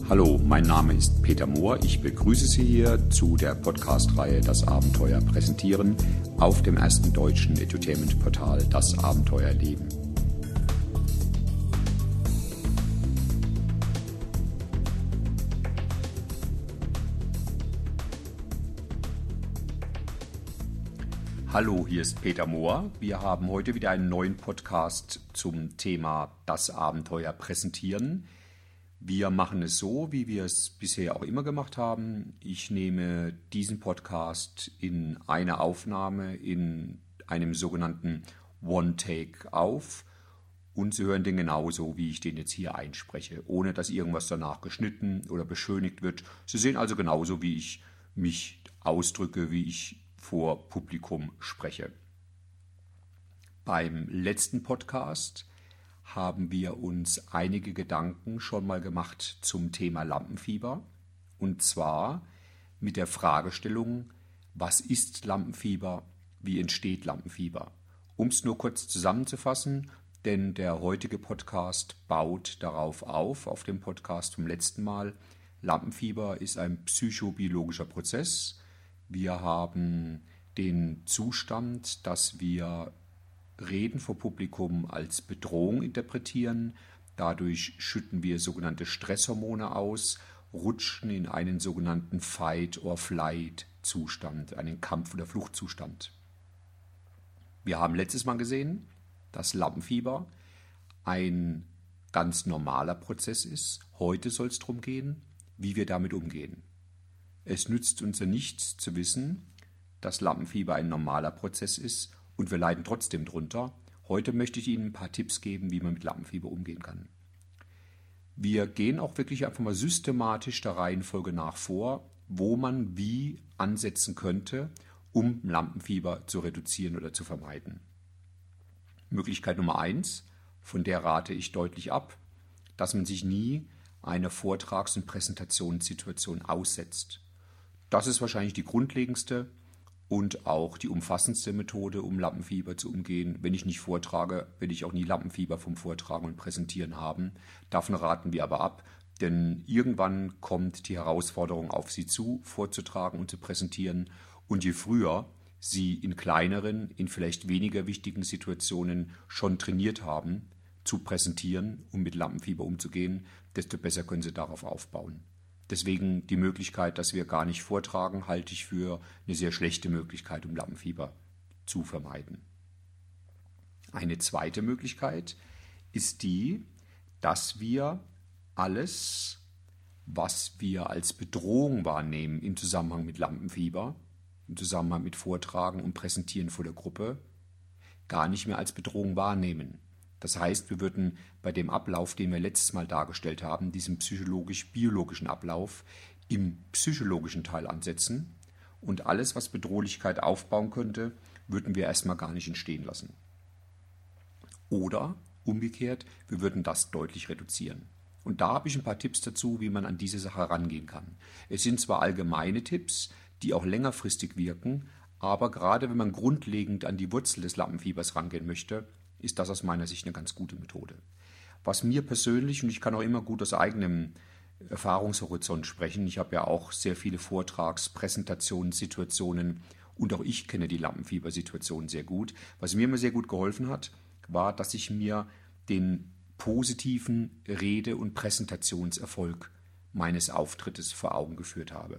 Hallo, mein Name ist Peter Mohr. Ich begrüße Sie hier zu der Podcast-Reihe Das Abenteuer präsentieren auf dem ersten deutschen Edutainment-Portal Das Abenteuerleben. Hallo, hier ist Peter Mohr. Wir haben heute wieder einen neuen Podcast zum Thema Das Abenteuer präsentieren. Wir machen es so, wie wir es bisher auch immer gemacht haben. Ich nehme diesen Podcast in einer Aufnahme in einem sogenannten One-Take auf und Sie hören den genauso, wie ich den jetzt hier einspreche, ohne dass irgendwas danach geschnitten oder beschönigt wird. Sie sehen also genauso, wie ich mich ausdrücke, wie ich vor Publikum spreche. Beim letzten Podcast haben wir uns einige Gedanken schon mal gemacht zum Thema Lampenfieber. Und zwar mit der Fragestellung, was ist Lampenfieber, wie entsteht Lampenfieber? Um es nur kurz zusammenzufassen, denn der heutige Podcast baut darauf auf dem Podcast vom letzten Mal. Lampenfieber ist ein psychobiologischer Prozess. Wir haben den Zustand, dass wir Reden vor Publikum als Bedrohung interpretieren. Dadurch schütten wir sogenannte Stresshormone aus, rutschen in einen sogenannten Fight-or-Flight-Zustand, einen Kampf- oder Fluchtzustand. Wir haben letztes Mal gesehen, dass Lampenfieber ein ganz normaler Prozess ist. Heute soll es darum gehen, wie wir damit umgehen. Es nützt uns ja nichts zu wissen, dass Lampenfieber ein normaler Prozess ist und wir leiden trotzdem drunter. Heute möchte ich Ihnen ein paar Tipps geben, wie man mit Lampenfieber umgehen kann. Wir gehen auch wirklich einfach mal systematisch der Reihenfolge nach vor, wo man wie ansetzen könnte, um Lampenfieber zu reduzieren oder zu vermeiden. Möglichkeit Nummer 1, von der rate ich deutlich ab, dass man sich nie einer Vortrags- und Präsentationssituation aussetzt. Das ist wahrscheinlich die grundlegendste und auch die umfassendste Methode, um Lampenfieber zu umgehen. Wenn ich nicht vortrage, werde ich auch nie Lampenfieber vom Vortragen und Präsentieren haben. Davon raten wir aber ab, denn irgendwann kommt die Herausforderung auf Sie zu, vorzutragen und zu präsentieren. Und je früher Sie in kleineren, in vielleicht weniger wichtigen Situationen schon trainiert haben, zu präsentieren, um mit Lampenfieber umzugehen, desto besser können Sie darauf aufbauen. Deswegen die Möglichkeit, dass wir gar nicht vortragen, halte ich für eine sehr schlechte Möglichkeit, um Lampenfieber zu vermeiden. Eine zweite Möglichkeit ist die, dass wir alles, was wir als Bedrohung wahrnehmen im Zusammenhang mit Lampenfieber, im Zusammenhang mit Vortragen und Präsentieren vor der Gruppe, gar nicht mehr als Bedrohung wahrnehmen. Das heißt, wir würden bei dem Ablauf, den wir letztes Mal dargestellt haben, diesem psychologisch-biologischen Ablauf, im psychologischen Teil ansetzen und alles, was Bedrohlichkeit aufbauen könnte, würden wir erstmal gar nicht entstehen lassen. Oder umgekehrt, wir würden das deutlich reduzieren. Und da habe ich ein paar Tipps dazu, wie man an diese Sache herangehen kann. Es sind zwar allgemeine Tipps, die auch längerfristig wirken, aber gerade wenn man grundlegend an die Wurzel des Lampenfiebers rangehen möchte, ist das aus meiner Sicht eine ganz gute Methode. Was mir persönlich, und ich kann auch immer gut aus eigenem Erfahrungshorizont sprechen, ich habe ja auch sehr viele Präsentationen, und auch ich kenne die Lampenfiebersituation sehr gut. Was mir immer sehr gut geholfen hat, war, dass ich mir den positiven Rede- und Präsentationserfolg meines Auftrittes vor Augen geführt habe.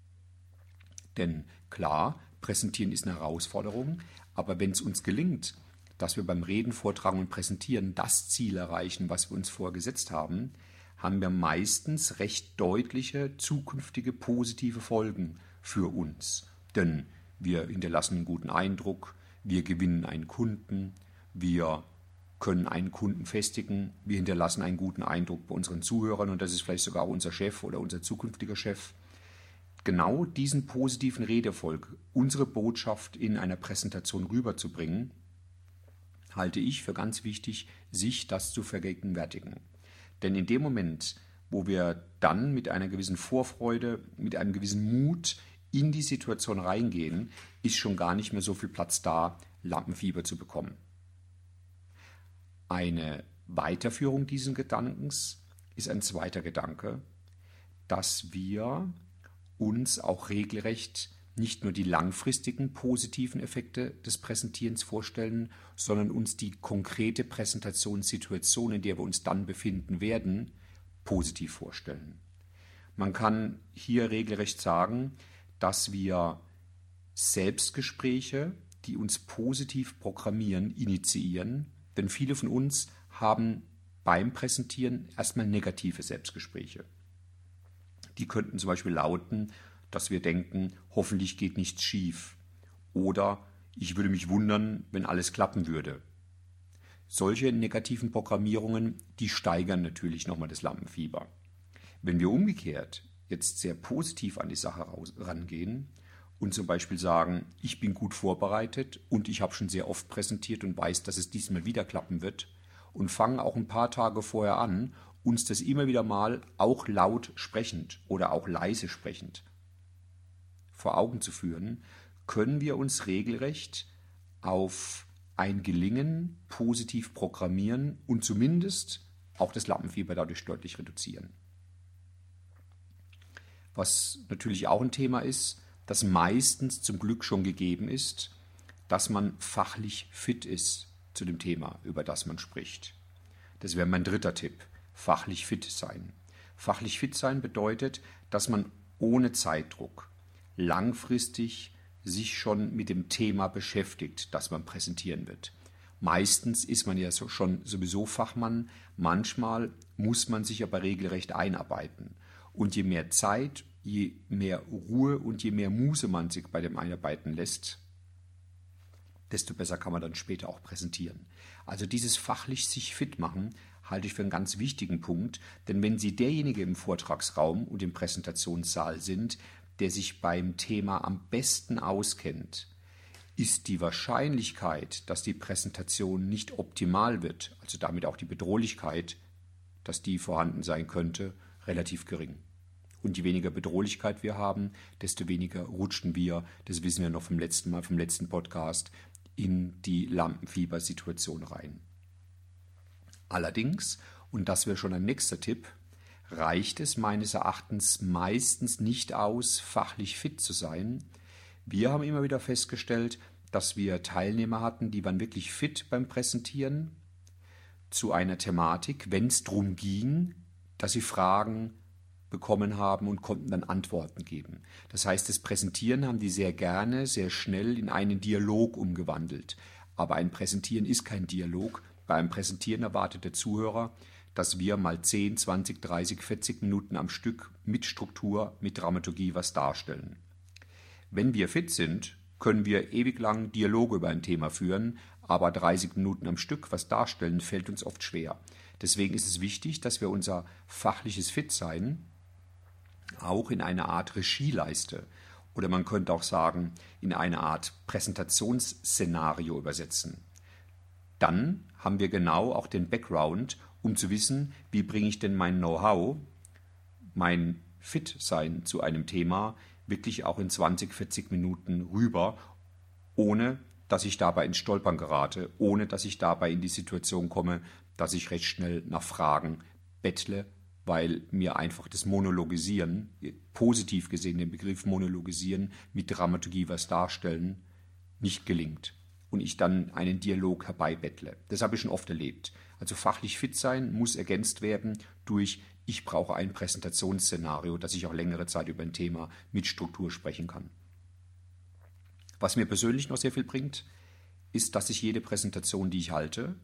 Denn klar, präsentieren ist eine Herausforderung, aber wenn es uns gelingt, dass wir beim Reden, Vortragen und Präsentieren das Ziel erreichen, was wir uns vorgesetzt haben, haben wir meistens recht deutliche zukünftige positive Folgen für uns. Denn wir hinterlassen einen guten Eindruck, wir gewinnen einen Kunden, wir können einen Kunden festigen, wir hinterlassen einen guten Eindruck bei unseren Zuhörern und das ist vielleicht sogar unser Chef oder unser zukünftiger Chef. Genau diesen positiven Redeerfolg, unsere Botschaft in einer Präsentation rüberzubringen, halte ich für ganz wichtig, sich das zu vergegenwärtigen. Denn in dem Moment, wo wir dann mit einer gewissen Vorfreude, mit einem gewissen Mut in die Situation reingehen, ist schon gar nicht mehr so viel Platz da, Lampenfieber zu bekommen. Eine Weiterführung dieses Gedankens ist ein zweiter Gedanke, dass wir uns auch regelrecht nicht nur die langfristigen positiven Effekte des Präsentierens vorstellen, sondern uns die konkrete Präsentationssituation, in der wir uns dann befinden werden, positiv vorstellen. Man kann hier regelrecht sagen, dass wir Selbstgespräche, die uns positiv programmieren, initiieren, denn viele von uns haben beim Präsentieren erstmal negative Selbstgespräche. Die könnten zum Beispiel lauten, dass wir denken, hoffentlich geht nichts schief oder ich würde mich wundern, wenn alles klappen würde. Solche negativen Programmierungen, die steigern natürlich nochmal das Lampenfieber. Wenn wir umgekehrt jetzt sehr positiv an die Sache rangehen und zum Beispiel sagen, ich bin gut vorbereitet und ich habe schon sehr oft präsentiert und weiß, dass es diesmal wieder klappen wird und fangen auch ein paar Tage vorher an, uns das immer wieder mal auch laut sprechend oder auch leise sprechend vor Augen zu führen, können wir uns regelrecht auf ein Gelingen positiv programmieren und zumindest auch das Lampenfieber dadurch deutlich reduzieren. Was natürlich auch ein Thema ist, das meistens zum Glück schon gegeben ist, dass man fachlich fit ist zu dem Thema, über das man spricht. Das wäre mein dritter Tipp, fachlich fit sein. Fachlich fit sein bedeutet, dass man ohne Zeitdruck langfristig sich schon mit dem Thema beschäftigt, das man präsentieren wird. Meistens ist man ja schon sowieso Fachmann, manchmal muss man sich aber regelrecht einarbeiten. Und je mehr Zeit, je mehr Ruhe und je mehr Muße man sich bei dem Einarbeiten lässt, desto besser kann man dann später auch präsentieren. Also dieses fachlich sich fit machen halte ich für einen ganz wichtigen Punkt, denn wenn Sie derjenige im Vortragsraum und im Präsentationssaal sind, der sich beim Thema am besten auskennt, ist die Wahrscheinlichkeit, dass die Präsentation nicht optimal wird, also damit auch die Bedrohlichkeit, dass die vorhanden sein könnte, relativ gering. Und je weniger Bedrohlichkeit wir haben, desto weniger rutschen wir, das wissen wir noch vom letzten Mal, vom letzten Podcast, in die Lampenfiebersituation rein. Allerdings, und das wäre schon ein nächster Tipp, reicht es meines Erachtens meistens nicht aus, fachlich fit zu sein. Wir haben immer wieder festgestellt, dass wir Teilnehmer hatten, die waren wirklich fit beim Präsentieren zu einer Thematik, wenn es darum ging, dass sie Fragen bekommen haben und konnten dann Antworten geben. Das heißt, das Präsentieren haben die sehr gerne, sehr schnell in einen Dialog umgewandelt. Aber ein Präsentieren ist kein Dialog. Bei einem Präsentieren erwartet der Zuhörer, dass wir mal 10, 20, 30, 40 Minuten am Stück mit Struktur, mit Dramaturgie was darstellen. Wenn wir fit sind, können wir ewig lang Dialoge über ein Thema führen, aber 30 Minuten am Stück was darstellen, fällt uns oft schwer. Deswegen ist es wichtig, dass wir unser fachliches Fitsein auch in eine Art Regieleiste oder man könnte auch sagen, in eine Art Präsentationsszenario übersetzen. Dann haben wir genau auch den Background, um zu wissen, wie bringe ich denn mein Know-how, mein Fit-Sein zu einem Thema wirklich auch in 20, 40 Minuten rüber, ohne dass ich dabei ins Stolpern gerate, ohne dass ich dabei in die Situation komme, dass ich recht schnell nach Fragen bettle, weil mir einfach das Monologisieren, positiv gesehen den Begriff Monologisieren, mit Dramaturgie was darstellen, nicht gelingt und ich dann einen Dialog herbeibettle. Das habe ich schon oft erlebt. Also fachlich fit sein muss ergänzt werden durch ich brauche ein Präsentationsszenario, dass ich auch längere Zeit über ein Thema mit Struktur sprechen kann. Was mir persönlich noch sehr viel bringt, ist, dass ich jede Präsentation, die ich halte,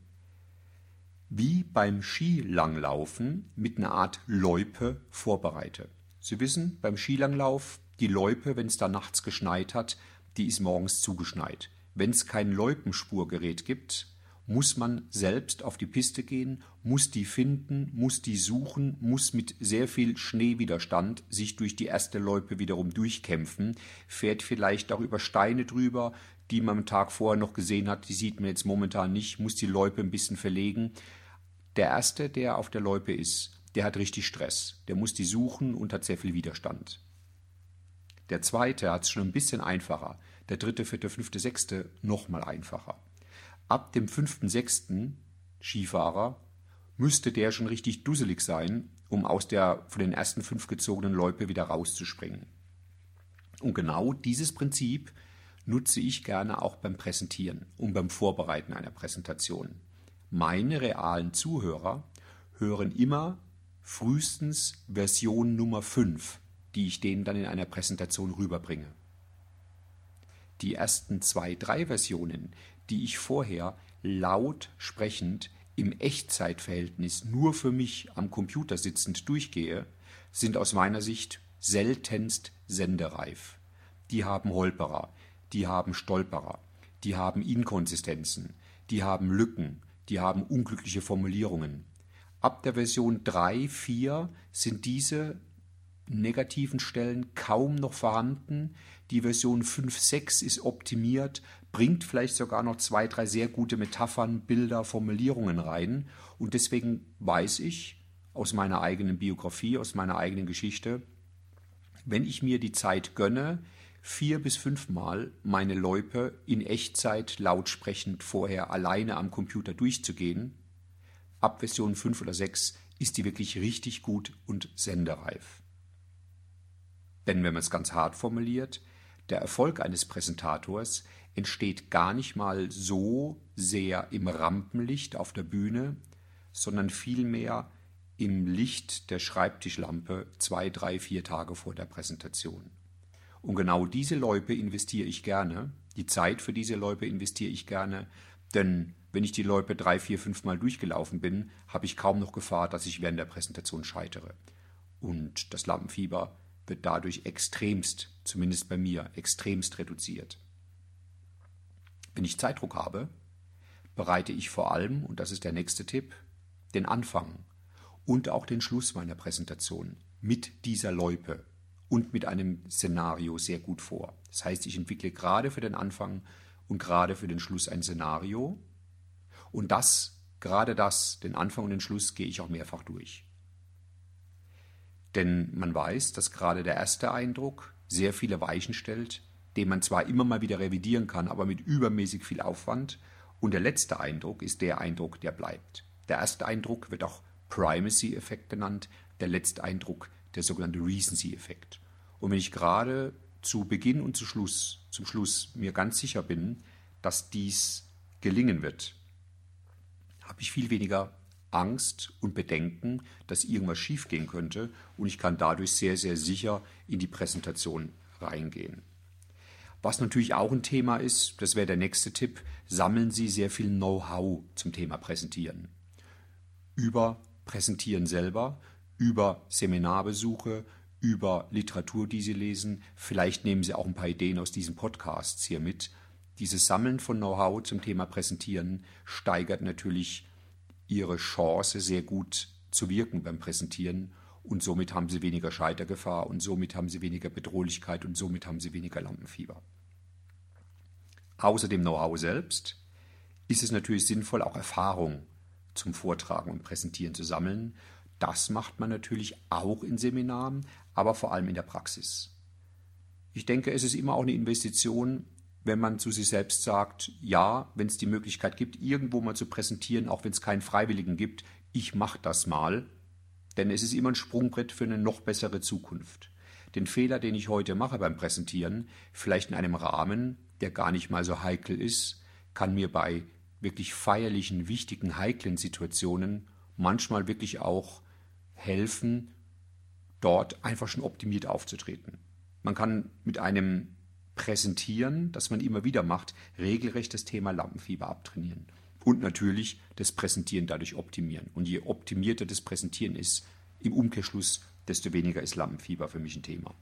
wie beim Skilanglaufen mit einer Art Loipe vorbereite. Sie wissen, beim Skilanglauf, die Loipe, wenn es da nachts geschneit hat, die ist morgens zugeschneit. Wenn es kein Loipenspurgerät gibt, muss man selbst auf die Piste gehen, muss die finden, muss die suchen, muss mit sehr viel Schneewiderstand sich durch die erste Loipe wiederum durchkämpfen, fährt vielleicht auch über Steine drüber, die man am Tag vorher noch gesehen hat, die sieht man jetzt momentan nicht, muss die Loipe ein bisschen verlegen. Der Erste, der auf der Loipe ist, der hat richtig Stress, der muss die suchen und hat sehr viel Widerstand. Der Zweite hat es schon ein bisschen einfacher, der Dritte, Vierte, Fünfte, Sechste nochmal einfacher. Ab dem 5., 6. Skifahrer müsste der schon richtig dusselig sein, um aus der von den ersten 5 gezogenen Loipe wieder rauszuspringen. Und genau dieses Prinzip nutze ich gerne auch beim Präsentieren und beim Vorbereiten einer Präsentation. Meine realen Zuhörer hören immer frühestens Version Nummer 5, die ich denen dann in einer Präsentation rüberbringe. Die ersten 2, 3 Versionen, die ich vorher laut sprechend im Echtzeitverhältnis nur für mich am Computer sitzend durchgehe, sind aus meiner Sicht seltenst sendereif. Die haben Holperer, die haben Stolperer, die haben Inkonsistenzen, die haben Lücken, die haben unglückliche Formulierungen. Ab der Version 3, 4 sind diese negativen Stellen kaum noch vorhanden. Die Version 5, 6 ist optimiert, bringt vielleicht sogar noch 2, 3 sehr gute Metaphern, Bilder, Formulierungen rein. Und deswegen weiß ich aus meiner eigenen Biografie, aus meiner eigenen Geschichte, wenn ich mir die Zeit gönne, 4 bis 5 Mal meine Loipe in Echtzeit lautsprechend vorher alleine am Computer durchzugehen, ab Version 5 oder 6 ist die wirklich richtig gut und sendereif. Denn wenn man es ganz hart formuliert, der Erfolg eines Präsentators entsteht gar nicht mal so sehr im Rampenlicht auf der Bühne, sondern vielmehr im Licht der Schreibtischlampe 2, 3, 4 Tage vor der Präsentation. Und genau diese Loipe investiere ich gerne, die Zeit für diese Loipe investiere ich gerne, denn wenn ich die Loipe 3, 4, 5 Mal durchgelaufen bin, habe ich kaum noch Gefahr, dass ich während der Präsentation scheitere. Und das Lampenfieber wird dadurch extremst, zumindest bei mir, extremst reduziert. Wenn ich Zeitdruck habe, bereite ich vor allem, und das ist der nächste Tipp, den Anfang und auch den Schluss meiner Präsentation mit dieser Loipe und mit einem Szenario sehr gut vor. Das heißt, ich entwickle gerade für den Anfang und gerade für den Schluss ein Szenario und gerade das, den Anfang und den Schluss, gehe ich auch mehrfach durch. Denn man weiß, dass gerade der erste Eindruck sehr viele Weichen stellt, den man zwar immer mal wieder revidieren kann, aber mit übermäßig viel Aufwand. Und der letzte Eindruck ist der Eindruck, der bleibt. Der erste Eindruck wird auch Primacy-Effekt genannt, der letzte Eindruck der sogenannte Recency-Effekt. Und wenn ich gerade zu Beginn und zum Schluss mir ganz sicher bin, dass dies gelingen wird, habe ich viel weniger Angst und Bedenken, dass irgendwas schiefgehen könnte und ich kann dadurch sehr, sehr sicher in die Präsentation reingehen. Was natürlich auch ein Thema ist, das wäre der nächste Tipp, sammeln Sie sehr viel Know-how zum Thema Präsentieren. Über Präsentieren selber, über Seminarbesuche, über Literatur, die Sie lesen. Vielleicht nehmen Sie auch ein paar Ideen aus diesen Podcasts hier mit. Dieses Sammeln von Know-how zum Thema Präsentieren steigert natürlich Ihre Chance, sehr gut zu wirken beim Präsentieren und somit haben Sie weniger Scheitergefahr und somit haben Sie weniger Bedrohlichkeit und somit haben Sie weniger Lampenfieber. Außer dem Know-how selbst ist es natürlich sinnvoll, auch Erfahrung zum Vortragen und Präsentieren zu sammeln. Das macht man natürlich auch in Seminaren, aber vor allem in der Praxis. Ich denke, es ist immer auch eine Investition, wenn man zu sich selbst sagt, ja, wenn es die Möglichkeit gibt, irgendwo mal zu präsentieren, auch wenn es keinen Freiwilligen gibt, ich mache das mal, denn es ist immer ein Sprungbrett für eine noch bessere Zukunft. Den Fehler, den ich heute mache beim Präsentieren, vielleicht in einem Rahmen, der gar nicht mal so heikel ist, kann mir bei wirklich feierlichen, wichtigen, heiklen Situationen manchmal wirklich auch helfen, dort einfach schon optimiert aufzutreten. Man kann mit einem Präsentieren, das man immer wieder macht, regelrecht das Thema Lampenfieber abtrainieren. Und natürlich das Präsentieren dadurch optimieren. Und je optimierter das Präsentieren ist, im Umkehrschluss, desto weniger ist Lampenfieber für mich ein Thema.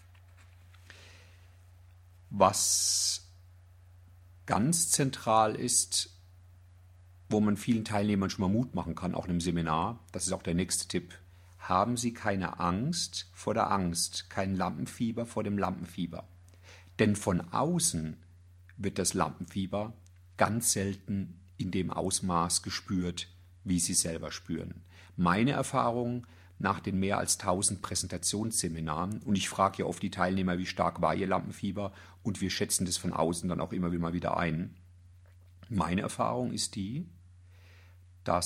Was ganz zentral ist, wo man vielen Teilnehmern schon mal Mut machen kann, auch in einem Seminar, das ist auch der nächste Tipp, haben Sie keine Angst vor der Angst, kein Lampenfieber vor dem Lampenfieber. Denn von außen wird das Lampenfieber ganz selten in dem Ausmaß gespürt, wie Sie selber spüren. Meine Erfahrung nach den mehr als 1000 Präsentationsseminaren, und ich frage ja oft die Teilnehmer, wie stark war ihr Lampenfieber, und wir schätzen das von außen dann auch immer wieder ein. Meine Erfahrung ist die, dass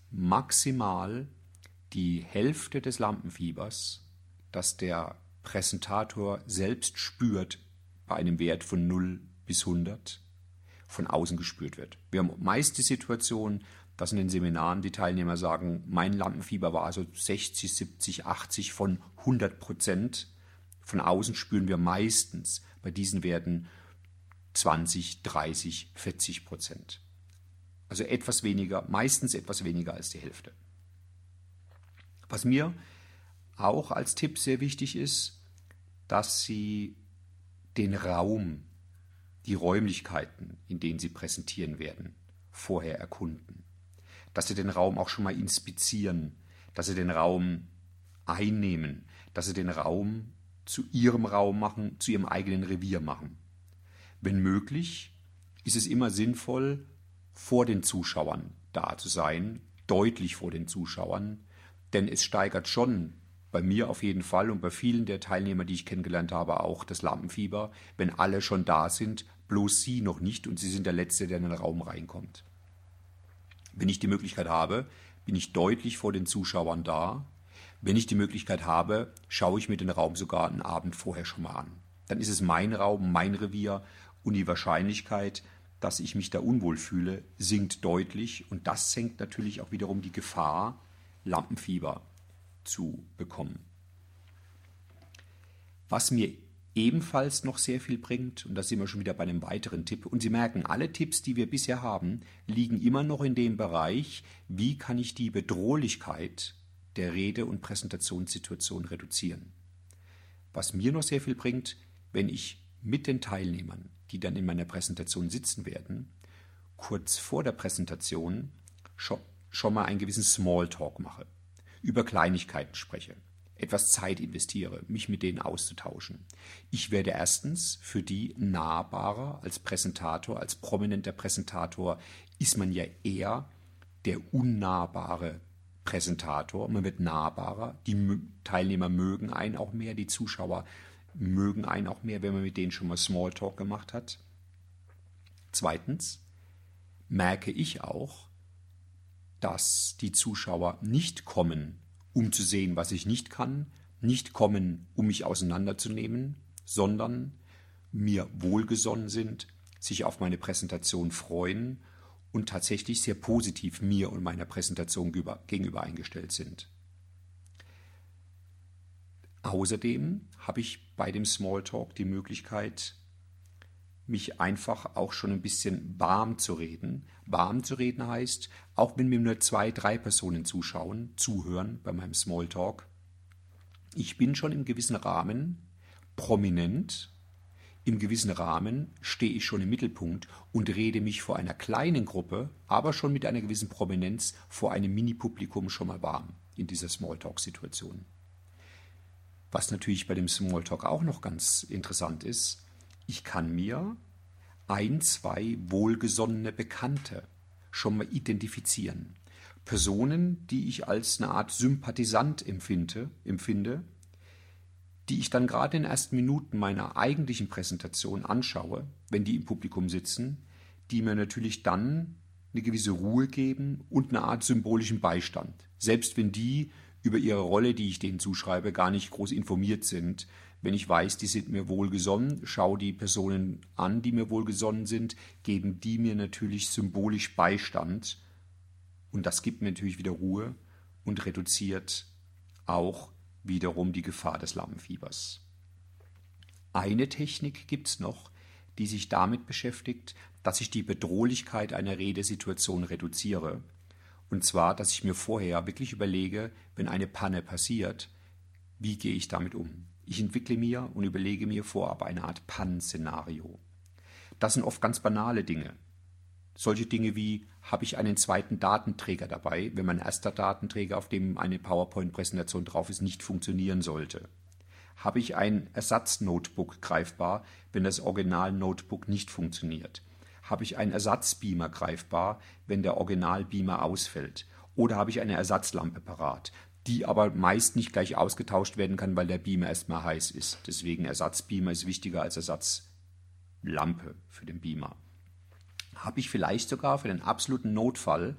maximal die Hälfte des Lampenfiebers, das der Präsentator selbst spürt bei einem Wert von 0 bis 100, von außen gespürt wird. Wir haben meist die Situation, dass in den Seminaren die Teilnehmer sagen, mein Lampenfieber war also 60, 70, 80 von 100%. Von außen spüren wir meistens bei diesen Werten 20, 30, 40%. Also etwas weniger, meistens etwas weniger als die Hälfte. Was mir auch als Tipp sehr wichtig ist, dass Sie den Raum, die Räumlichkeiten, in denen Sie präsentieren werden, vorher erkunden. Dass Sie den Raum auch schon mal inspizieren, dass Sie den Raum einnehmen, dass Sie den Raum zu Ihrem Raum machen, zu Ihrem eigenen Revier machen. Wenn möglich, ist es immer sinnvoll, vor den Zuschauern da zu sein, deutlich vor den Zuschauern, denn es steigert schon bei mir auf jeden Fall und bei vielen der Teilnehmer, die ich kennengelernt habe, auch das Lampenfieber, wenn alle schon da sind, bloß Sie noch nicht und Sie sind der Letzte, der in den Raum reinkommt. Wenn ich die Möglichkeit habe, bin ich deutlich vor den Zuschauern da. Wenn ich die Möglichkeit habe, schaue ich mir den Raum sogar einen Abend vorher schon mal an. Dann ist es mein Raum, mein Revier und die Wahrscheinlichkeit, dass ich mich da unwohl fühle, sinkt deutlich und das senkt natürlich auch wiederum die Gefahr, Lampenfieber zu bekommen. Was mir ebenfalls noch sehr viel bringt, und da sind wir schon wieder bei einem weiteren Tipp, und Sie merken, alle Tipps, die wir bisher haben, liegen immer noch in dem Bereich, wie kann ich die Bedrohlichkeit der Rede- und Präsentationssituation reduzieren. Was mir noch sehr viel bringt, wenn ich mit den Teilnehmern, die dann in meiner Präsentation sitzen werden, kurz vor der Präsentation schon mal einen gewissen Smalltalk mache, über Kleinigkeiten spreche, etwas Zeit investiere, mich mit denen auszutauschen. Ich werde erstens für die nahbarer als Präsentator, als prominenter Präsentator ist man ja eher der unnahbare Präsentator, man wird nahbarer, die Teilnehmer mögen einen auch mehr, die Zuschauer mögen einen auch mehr, wenn man mit denen schon mal Smalltalk gemacht hat. Zweitens merke ich auch, dass die Zuschauer nicht kommen, um zu sehen, was ich nicht kann, nicht kommen, um mich auseinanderzunehmen, sondern mir wohlgesonnen sind, sich auf meine Präsentation freuen und tatsächlich sehr positiv mir und meiner Präsentation gegenüber eingestellt sind. Außerdem habe ich bei dem Smalltalk die Möglichkeit, mich einfach auch schon ein bisschen warm zu reden. Warm zu reden heißt, auch wenn mir nur 2, 3 Personen zuhören bei meinem Smalltalk, ich bin schon im gewissen Rahmen prominent, im gewissen Rahmen stehe ich schon im Mittelpunkt und rede mich vor einer kleinen Gruppe, aber schon mit einer gewissen Prominenz vor einem Mini-Publikum schon mal warm in dieser Smalltalk-Situation. Was natürlich bei dem Smalltalk auch noch ganz interessant ist, ich kann mir 1, 2 wohlgesonnene Bekannte schon mal identifizieren. Personen, die ich als eine Art Sympathisant empfinde, die ich dann gerade in den ersten Minuten meiner eigentlichen Präsentation anschaue, wenn die im Publikum sitzen, die mir natürlich dann eine gewisse Ruhe geben und eine Art symbolischen Beistand. Selbst wenn die über ihre Rolle, die ich denen zuschreibe, gar nicht groß informiert sind. Wenn ich weiß, die sind mir wohlgesonnen, schaue die Personen an, die mir wohlgesonnen sind, geben die mir natürlich symbolisch Beistand. Und das gibt mir natürlich wieder Ruhe und reduziert auch wiederum die Gefahr des Lampenfiebers. Eine Technik gibt es noch, die sich damit beschäftigt, dass ich die Bedrohlichkeit einer Redesituation reduziere. Und zwar, dass ich mir vorher wirklich überlege, wenn eine Panne passiert, wie gehe ich damit um? Ich entwickle mir und überlege mir vorab eine Art Pannenszenario. Das sind oft ganz banale Dinge. Solche Dinge wie, habe ich einen zweiten Datenträger dabei, wenn mein erster Datenträger, auf dem eine PowerPoint-Präsentation drauf ist, nicht funktionieren sollte? Habe ich ein Ersatz-Notebook greifbar, wenn das Original-Notebook nicht funktioniert? Habe ich einen Ersatzbeamer greifbar, wenn der Originalbeamer ausfällt? Oder habe ich eine Ersatzlampe parat, die aber meist nicht gleich ausgetauscht werden kann, weil der Beamer erstmal heiß ist. Deswegen Ersatzbeamer ist wichtiger als Ersatzlampe für den Beamer. Habe ich vielleicht sogar für den absoluten Notfall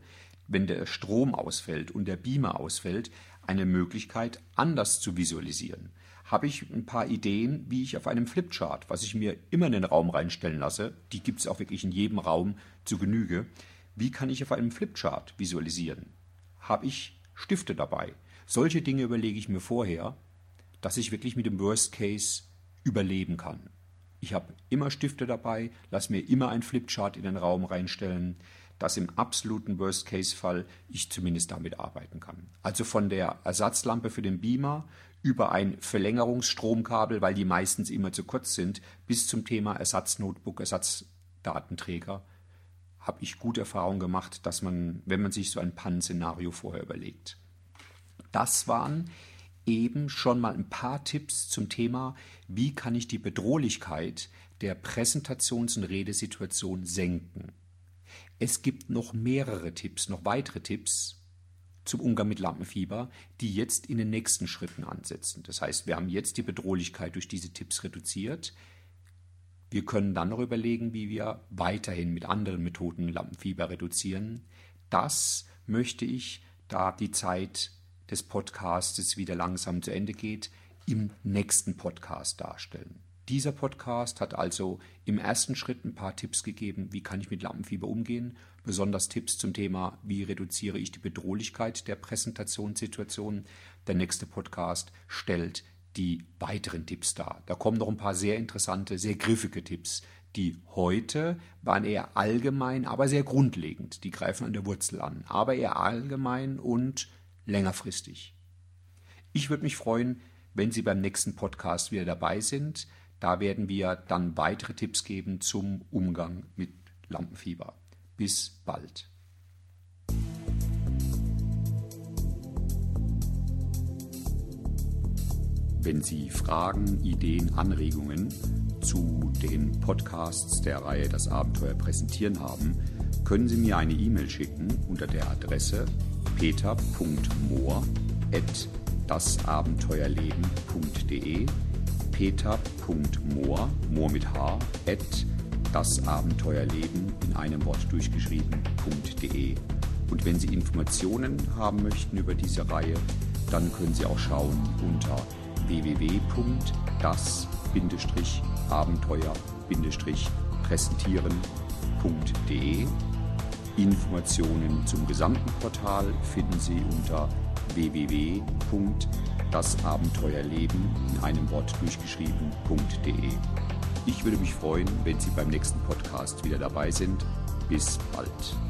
wenn der Strom ausfällt und der Beamer ausfällt, eine Möglichkeit, anders zu visualisieren. Habe ich ein paar Ideen, wie ich auf einem Flipchart, was ich mir immer in den Raum reinstellen lasse, die gibt es auch wirklich in jedem Raum zu Genüge, wie kann ich auf einem Flipchart visualisieren? Habe ich Stifte dabei? Solche Dinge überlege ich mir vorher, dass ich wirklich mit dem Worst Case überleben kann. Ich habe immer Stifte dabei, lasse mir immer ein Flipchart in den Raum reinstellen, dass im absoluten Worst-Case-Fall ich zumindest damit arbeiten kann. Also von der Ersatzlampe für den Beamer über ein Verlängerungsstromkabel, weil die meistens immer zu kurz sind, bis zum Thema Ersatznotebook, Ersatzdatenträger, habe ich gute Erfahrungen gemacht, dass man, wenn man sich so ein Pannenszenario vorher überlegt. Das waren eben schon mal ein paar Tipps zum Thema, wie kann ich die Bedrohlichkeit der Präsentations- und Redesituation senken. Es gibt noch mehrere Tipps, noch weitere Tipps zum Umgang mit Lampenfieber, die jetzt in den nächsten Schritten ansetzen. Das heißt, wir haben jetzt die Bedrohlichkeit durch diese Tipps reduziert. Wir können dann noch überlegen, wie wir weiterhin mit anderen Methoden Lampenfieber reduzieren. Das möchte ich, da die Zeit des Podcasts wieder langsam zu Ende geht, im nächsten Podcast darstellen. Dieser Podcast hat also im ersten Schritt ein paar Tipps gegeben, wie kann ich mit Lampenfieber umgehen, besonders Tipps zum Thema, wie reduziere ich die Bedrohlichkeit der Präsentationssituation. Der nächste Podcast stellt die weiteren Tipps dar. Da kommen noch ein paar sehr interessante, sehr griffige Tipps. Die heute waren eher allgemein, aber sehr grundlegend. Die greifen an der Wurzel an, aber eher allgemein und längerfristig. Ich würde mich freuen, wenn Sie beim nächsten Podcast wieder dabei sind. Da werden wir dann weitere Tipps geben zum Umgang mit Lampenfieber. Bis bald. Wenn Sie Fragen, Ideen, Anregungen zu den Podcasts der Reihe Das Abenteuer präsentieren haben, können Sie mir eine E-Mail schicken unter der Adresse peter.mohr@dasabenteuerleben.de peter.mohr, Mohr mit H, @dasabenteuerleben in einem Wort durchgeschrieben.de. Und wenn Sie Informationen haben möchten über diese Reihe, dann können Sie auch schauen unter www.das-abenteuer-präsentieren.de. Informationen zum gesamten Portal finden Sie unter www.dasabenteuerleben in einem Wort durchgeschrieben.de. Ich würde mich freuen, wenn Sie beim nächsten Podcast wieder dabei sind. Bis bald.